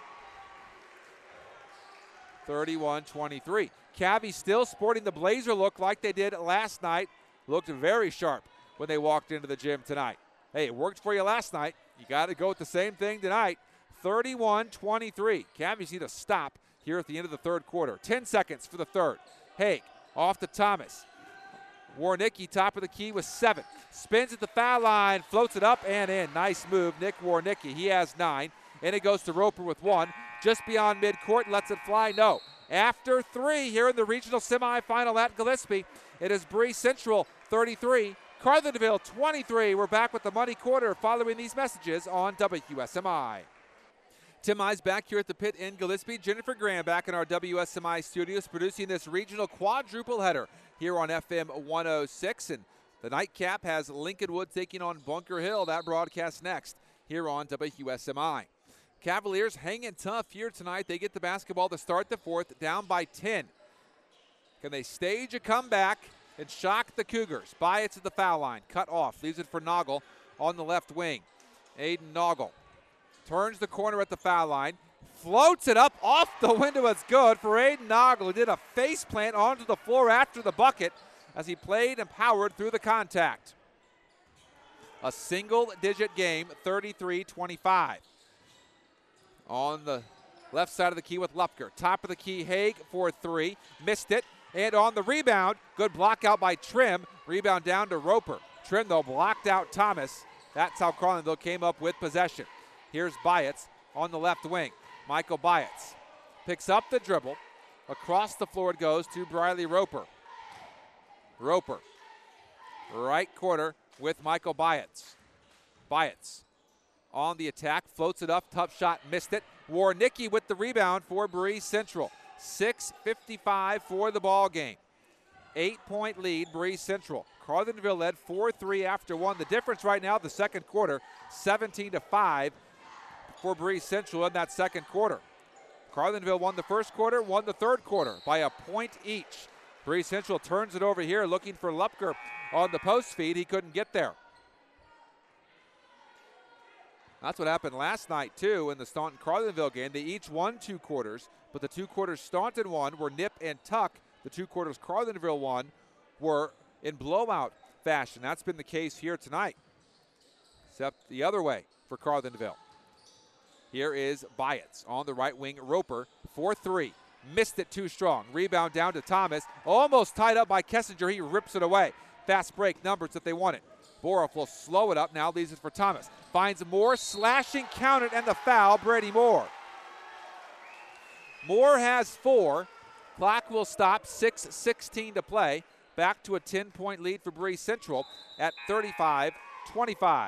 31-23. Cavy still sporting the Blazer look like they did last night. Looked very sharp when they walked into the gym tonight. Hey, it worked for you last night. You got to go with the same thing tonight. 31-23. Cavies need to stop here at the end of the third quarter. 10 seconds for the third. Haig off to Thomas. Warnicki, top of the key with 7. Spins at the foul line, floats it up and in. Nice move, Nick Warnicki. He has 9. And it goes to Roper with 1. Just beyond midcourt, lets it fly, no. After 3 here in the regional semifinal at Gillespie, it is Breese Central 33, Carlinville 23. We're back with the Money Quarter following these messages on WSMI. Tim Mize back here at the pit in Gillespie. Jennifer Graham back in our WSMI studios producing this regional quadruple header here on FM 106. And the nightcap has Lincolnwood taking on Bunker Hill. That broadcast next here on WSMI. Cavaliers hanging tough here tonight. They get the basketball to start the fourth, down by 10. Can they stage a comeback and shock the Cougars? Byatt to the foul line, cut off, leaves it for Noggle on the left wing. Aiden Noggle turns the corner at the foul line, floats it up off the window. It's good for Aiden Noggle, who did a face plant onto the floor after the bucket as he played and powered through the contact. A single-digit game, 33-25. On the left side of the key with Lupker. Top of the key, Haig for 3. Missed it. And on the rebound, good block out by Trim. Rebound down to Roper. Trim, though, blocked out Thomas. That's how Carlinville came up with possession. Here's Byatt on the left wing. Michael Byatt picks up the dribble. Across the floor it goes to Briley Roper. Roper, right corner with Michael Byatt. Byatt on the attack, floats it up, tough shot, missed it. Warnicki with the rebound for Breese Central. 6:55 for the ball game. 8-point lead, Breese Central. Carlinville led 4-3 after 1. The difference right now, the second quarter, 17-5 for Breese Central in that second quarter. Carlinville won the first quarter, won the third quarter by a point each. Breese Central turns it over here, looking for Lupker on the post feed. He couldn't get there. That's what happened last night, too, in the Staunton-Carlinville game. They each won 2 quarters, but the 2 quarters Staunton won were nip and tuck. The 2 quarters Carlinville won were in blowout fashion. That's been the case here tonight, except the other way for Carlinville. Here is Byatt on the right wing. Roper for 3. Missed it too strong. Rebound down to Thomas. Almost tied up by Kessinger. He rips it away. Fast break numbers if they want it. Boroff will slow it up now. Leaves it for Thomas. Finds Moore. Slashing, counted, and the foul. Brady Moore. Moore has 4. Clock will stop. 6:16 to play. Back to a 10-point lead for Breese Central at 35-25.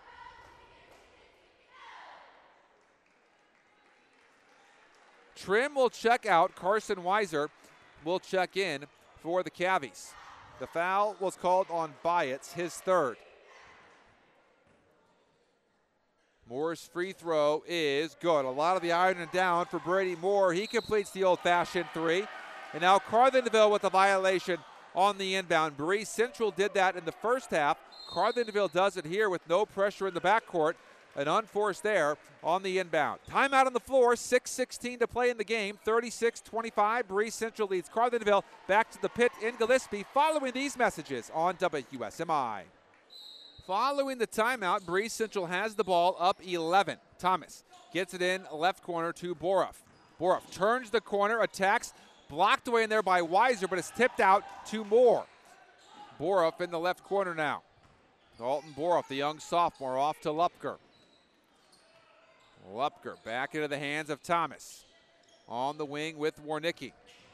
Trim will check out. Carson Weiser will check in for the Cavies. The foul was called on Byatt, his 3rd. Moore's free throw is good. A lot of the iron and down for Brady Moore. He completes the old-fashioned three. And now Carlinville with a violation on the inbound. Breese Central did that in the first half. Carlinville does it here with no pressure in the backcourt. An unforced error on the inbound. Timeout on the floor, 6:16 to play in the game, 36-25. Breese Central leads Carlinville back to the pit in Gillespie following these messages on WSMI. Following the timeout, Breese Central has the ball up 11. Thomas gets it in left corner to Boroff. Boroff turns the corner, attacks, blocked away in there by Weiser, but it's tipped out to Moore. Boroff in the left corner now. Dalton Boroff, the young sophomore, off to Lupker. Lupker back into the hands of Thomas. On the wing with Warnicki.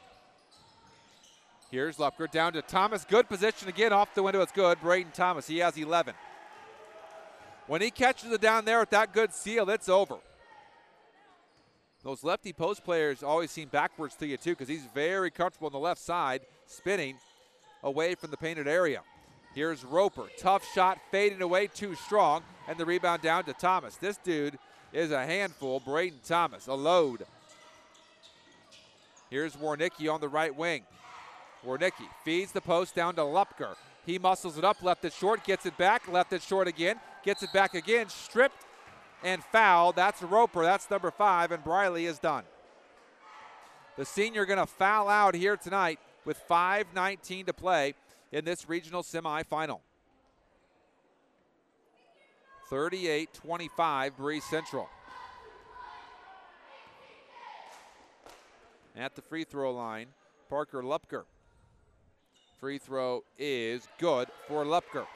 Here's Lupker down to Thomas. Good position again off the window. It's good. Braden Thomas, he has 11. When he catches it down there with that good seal, it's over. Those lefty post players always seem backwards to you too because he's very comfortable on the left side, spinning away from the painted area. Here's Roper. Tough shot, fading away, too strong, and the rebound down to Thomas. This dude is a handful. Braden Thomas, a load. Here's Warnicki on the right wing. Warnicki feeds the post down to Lupker. He muscles it up, left it short, gets it back, left it short again, gets it back again, stripped and fouled. That's Roper, that's number 5, and Briley is done. The senior going to foul out here tonight with 5:19 to play in this regional semifinal. 38-25, Breese Central. At the free throw line, Parker Lupker. Free throw is good for Lupker.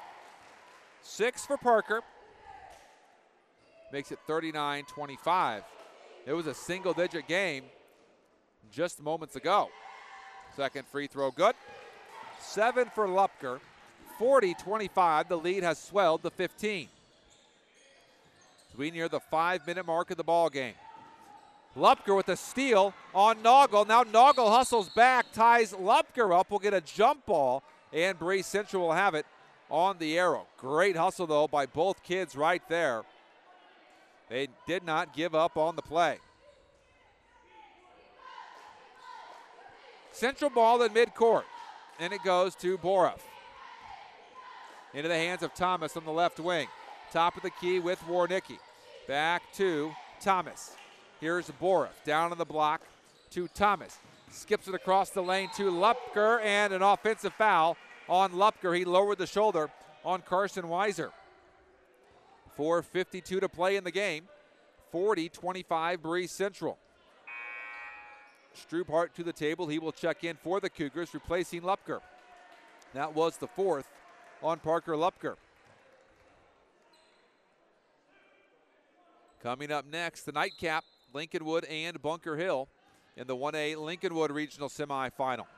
6 for Parker. Makes it 39-25. It was a single-digit game just moments ago. Second free throw good. 7 for Lupker. 40-25. The lead has swelled to 15. We near the 5-minute mark of the ball game. Lupker with a steal on Noggle. Now Noggle hustles back, ties Lupker up. We'll get a jump ball, and Breese Central will have it on the arrow. Great hustle, though, by both kids right there. They did not give up on the play. Central ball in midcourt, and it goes to Boroff. Into the hands of Thomas on the left wing. Top of the key with Warnicki. Back to Thomas. Here's Boroff down on the block to Thomas. Skips it across the lane to Lupker, and an offensive foul on Lupker. He lowered the shoulder on Carson Weiser. 4:52 to play in the game. 40-25 Breese Central. Strubhart to the table. He will check in for the Cougars, replacing Lupker. That was the 4th on Parker Lupker. Coming up next, the nightcap, Lincolnwood and Bunker Hill in the 1A Lincolnwood Regional Semifinal.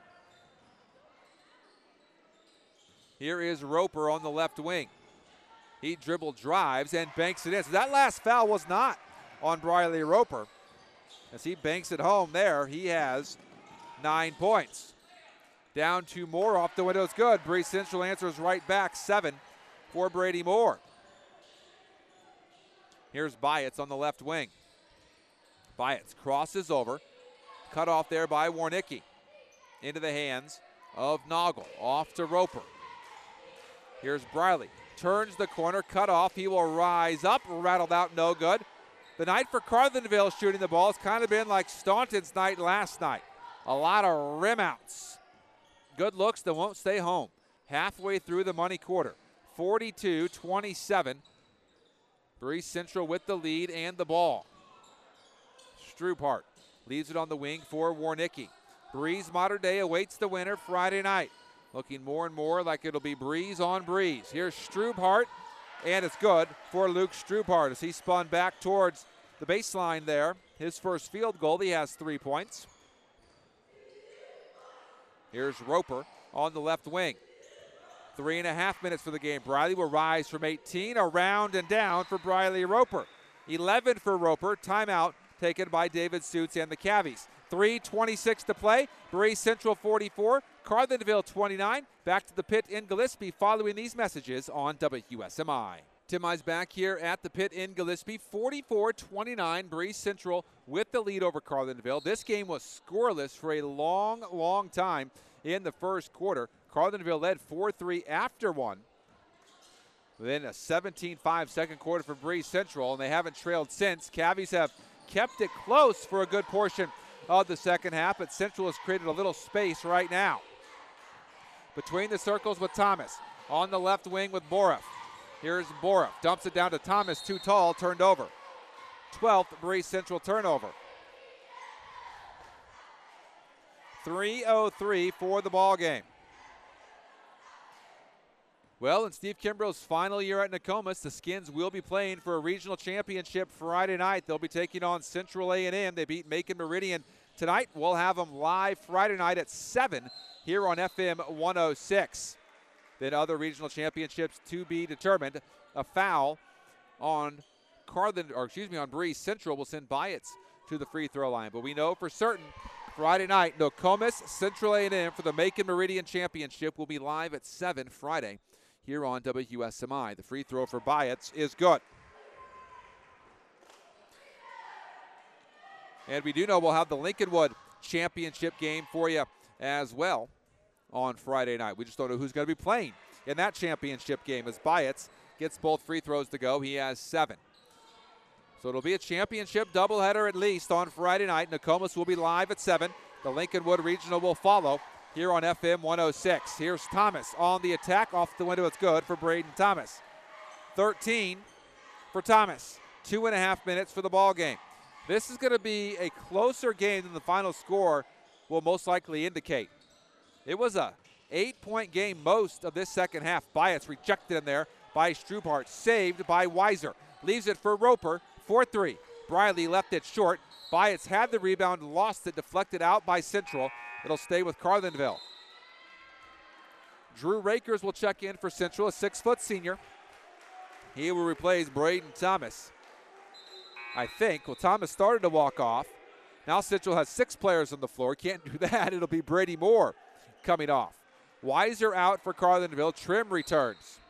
Here is Roper on the left wing. He dribble drives and banks it in. So that last foul was not on Briley Roper. As he banks it home there, he has 9 points. Down to Moore off the window. It's good. Breese Central answers right back. 7 for Brady Moore. Here's Byatts on the left wing. Byatts crosses over. Cut off there by Warnicki. Into the hands of Noggle. Off to Roper. Here's Briley. Turns the corner. Cut off. He will rise up. Rattled out. No good. The night for Carlinville shooting the ball has kind of been like Staunton's night last night. A lot of rim outs. Good looks that won't stay home. Halfway through the money quarter. 42-27. Breese Central with the lead and the ball. Strubhart leaves it on the wing for Warnicki. Breese Modern Day awaits the winner Friday night. Looking more and more like it'll be Breese on Breese. Here's Strubhart, and it's good for Luke Strubhart as he spun back towards the baseline there. His first field goal, he has 3 points. Here's Roper on the left wing. 3.5 minutes for the game. Briley will rise from 18, around and down for Briley Roper. 11 for Roper. Timeout taken by David Suits and the Cavies. 3:26 to play. Breese Central 44, Carlinville 29. Back to the pit in Gillespie following these messages on WSMI. Tim Mize back here at the pit in Gillespie. 44-29, Breese Central with the lead over Carlinville. This game was scoreless for a long, long time in the first quarter. Carlinville led 4-3 after one. Then a 17-5 second quarter for Breese Central, and they haven't trailed since. Cavies have kept it close for a good portion of the second half, but Central has created a little space right now. Between the circles with Thomas. On the left wing with Boroff. Here's Boroff. Dumps it down to Thomas, too tall, turned over. 12th Breese Central turnover. 3:03 for the ball game. Well, in Steve Kimbrough's final year at Nokomis, the Skins will be playing for a regional championship Friday night. They'll be taking on Central A&M. They beat Macon Meridian tonight. We'll have them live Friday night at 7 here on FM 106. Then other regional championships to be determined. A foul on Breese Central will send Byatt to the free throw line. But we know for certain Friday night, Nokomis Central A&M for the Macon Meridian Championship will be live at 7 Friday here on WSMI. The free throw for Byatt is good. And we do know we'll have the Lincolnwood Championship game for you as well on Friday night. We just don't know who's going to be playing in that championship game as Byatt gets both free throws to go. He has 7. So it'll be a championship doubleheader at least on Friday night. Nokomis will be live at 7. The Lincolnwood Regional will follow here on FM 106. Here's Thomas on the attack. Off the window, it's good for Braden Thomas. 13 for Thomas. 2.5 minutes for the ball game. This is going to be a closer game than the final score will most likely indicate. It was a 8-point game most of this second half. Byatt rejected in there by Strubhart. Saved by Weiser. Leaves it for Roper. 4-3. Briley left it short. Byatt had the rebound, lost it, deflected out by Central. It'll stay with Carlinville. Drew Rakers will check in for Central, a 6-foot senior. He will replace Braden Thomas, I think. Well, Thomas started to walk off. Now Central has 6 players on the floor. Can't do that. It'll be Brady Moore coming off. Weiser out for Carlinville. Trim returns.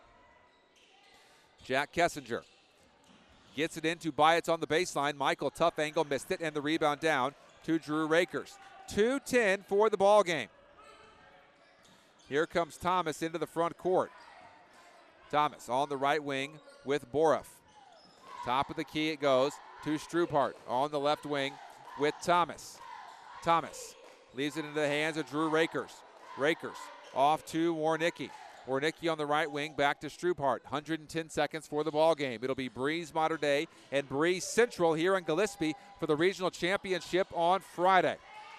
Jack Kessinger gets it into Byatt on the baseline. Michael, tough angle, missed it, and the rebound down to Drew Rakers. 2:10 for the ball game. Here comes Thomas into the front court. Thomas on the right wing with Boroff. Top of the key it goes to Strubhart on the left wing with Thomas. Thomas leaves it into the hands of Drew Rakers. Rakers off to Warnicki. Warnicki on the right wing, back to Strubhart. 110 seconds for the ball game. It'll be Breese Mater Dei and Breese Central here in Gillespie for the regional championship on Friday.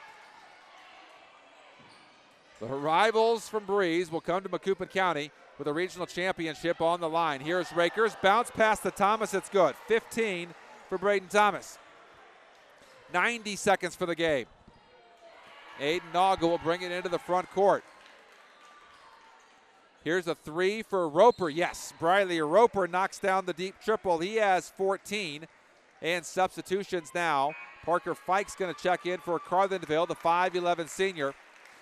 The rivals from Breese will come to Macoupin County with a regional championship on the line. Here's Rakers. Bounce past to Thomas. It's good. 15 for Braden Thomas. 90 seconds for the game. Aiden Naga will bring it into the front court. Here's a 3 for Roper. Yes, Briley Roper knocks down the deep triple. He has 14. And substitutions now. Parker Fike's going to check in for Carlinville, the 5'11 senior.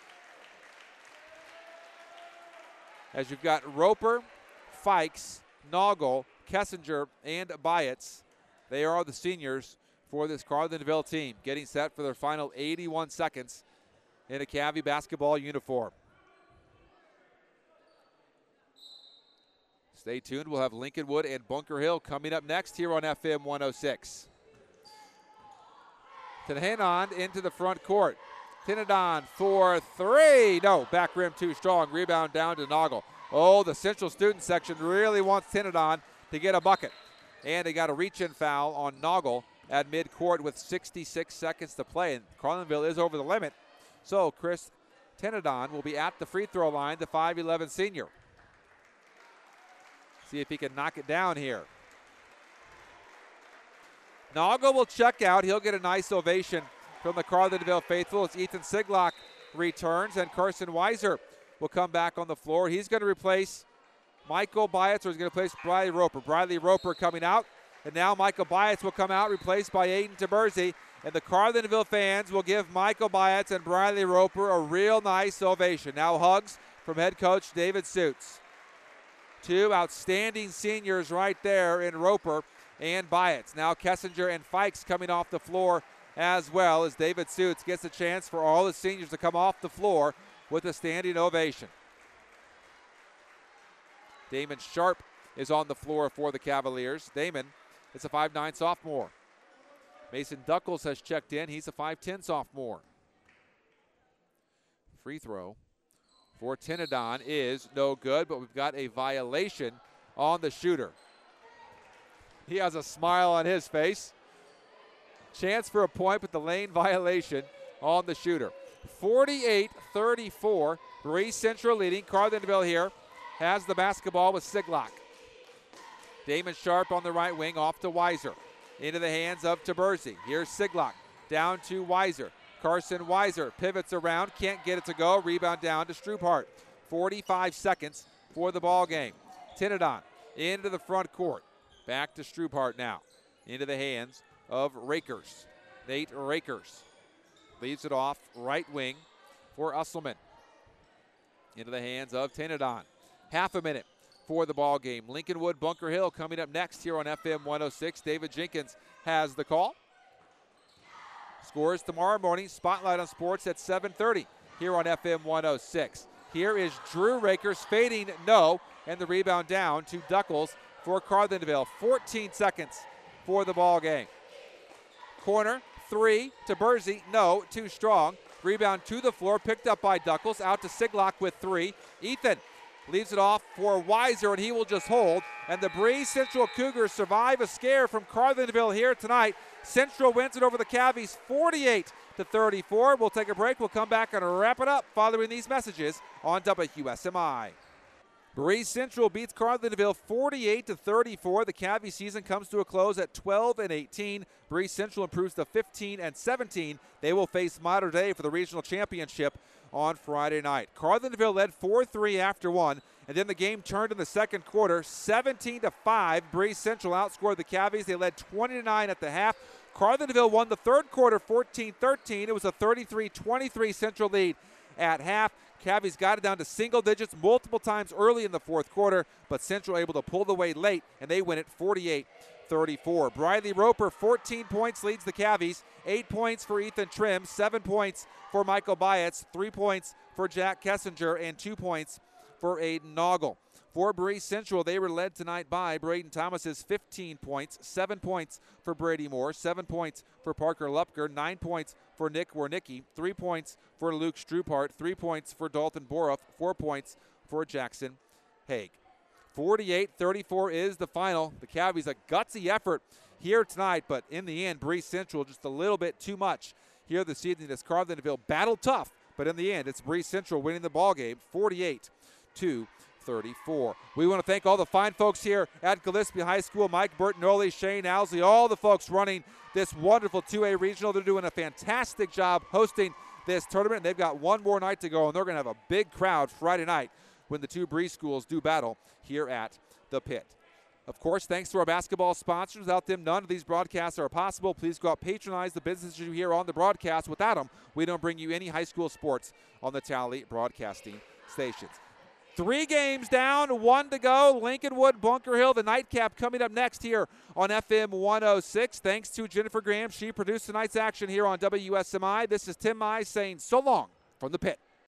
As you've got Roper, Fikes, Noggle, Kessinger, and Byatt. They are the seniors for this Carlinville team, getting set for their final 81 seconds in a Cavy basketball uniform. Stay tuned. We'll have Lincolnwood and Bunker Hill coming up next here on FM 106. Tenhanon into the front court. Tenadon for 3. No, back rim too strong. Rebound down to Noggle. Oh, the Central student section really wants Tenadon to get a bucket. And they got a reach-in foul on Noggle at midcourt with 66 seconds to play. And Carlinville is over the limit. So Chris Tenadon will be at the free throw line, the 5'11 senior. See if he can knock it down here. Noggle will check out. He'll get a nice ovation from the Carlinville faithful as Ethan Siglock returns, and Carson Weiser will come back on the floor. He's going to replace Michael Byatt, or he's going to replace Briley Roper. Briley Roper coming out, and now Michael Byatt will come out, replaced by Aiden Taberzi, and the Carlinville fans will give Michael Byatt and Briley Roper a real nice ovation. Now hugs from head coach David Suits. Two outstanding seniors right there in Roper and Byatts. Now Kessinger and Fikes coming off the floor as well as David Suits gets a chance for all the seniors to come off the floor with a standing ovation. Damon Sharp is on the floor for the Cavaliers. Damon is a 5'9 sophomore. Mason Duckles has checked in. He's a 5'10 sophomore. Free throw for Tenadon is no good, but we've got a violation on the shooter. He has a smile on his face. Chance for a point, but the lane violation on the shooter. 48-34, Breese Central leading. Carlinville here has the basketball with Siglock. Damon Sharp on the right wing, off to Weiser. Into the hands of Taberzi. Here's Siglock, down to Weiser. Carson Weiser pivots around, can't get it to go. Rebound down to Struphart. 45 seconds for the ball game. Tenadon into the front court. Back to Struphart now. Into the hands of Rakers. Nate Rakers leaves it off right wing for Usselman. Into the hands of Tenadon. Half a minute for the ball game. Lincolnwood Bunker Hill coming up next here on FM 106. David Jenkins has the call. Scores tomorrow morning. Spotlight on Sports at 7:30 here on FM 106. Here is Drew Rakers fading no, and the rebound down to Duckles for Carlinville. 14 seconds for the ball game. Corner, three to Bursey, no, too strong. Rebound to the floor, picked up by Duckles, out to Siglock with three. Ethan leaves it off for Weiser, and he will just hold. And the Breese Central Cougars survive a scare from Carlinville here tonight. Central wins it over the Cavies 48-34. We'll take a break. We'll come back and wrap it up following these messages on WSMI. Breese Central beats Carlinville 48-34. The Cavie season comes to a close at 12-18. Breese Central improves to 15-17. They will face Mater Dei for the regional championship on Friday night. Carlinville led 4-3 after one, and then the game turned in the second quarter. 17-5. Breese Central outscored the Cavies. They led 20-9 at the half. Carlinville won the third quarter 14-13. It was a 33-23 Central lead at half. Cavies got it down to single digits multiple times early in the fourth quarter, but Central able to pull away late, and they win it 48-34. Briley Roper, 14 points, leads the Cavies. 8 points for Ethan Trim, 7 points for Michael Byatts, 3 points for Jack Kessinger, and 2 points for Aiden Noggle. For Breese Central, they were led tonight by Braden Thomas's 15 points, 7 points for Brady Moore, 7 points for Parker Lupker, 9 points for Nick Warnicki, 3 points for Luke Struphart, 3 points for Dalton Boroff, 4 points for Jackson Haig. 48-34 is the final. The Cavies a gutsy effort here tonight, but in the end, Breese Central just a little bit too much here this evening as Carlinville battled tough, but in the end, it's Breese Central winning the ball game 48-34. We want to thank all the fine folks here at Gillespie High School, Mike Bertinoli, Shane Owsley, all the folks running this wonderful 2A regional. They're doing a fantastic job hosting this tournament. They've got one more night to go, and they're going to have a big crowd Friday night when the two Breese schools do battle here at the Pit. Of course, thanks to our basketball sponsors. Without them, none of these broadcasts are possible. Please go out, patronize the businesses you hear on the broadcast. Without them, we don't bring you any high school sports on the Tally broadcasting stations. 3 games down, 1 to go. Lincolnwood, Bunker Hill, the nightcap coming up next here on FM 106. Thanks to Jennifer Graham. She produced tonight's action here on WSMI. This is Tim Mize saying so long from the Pit.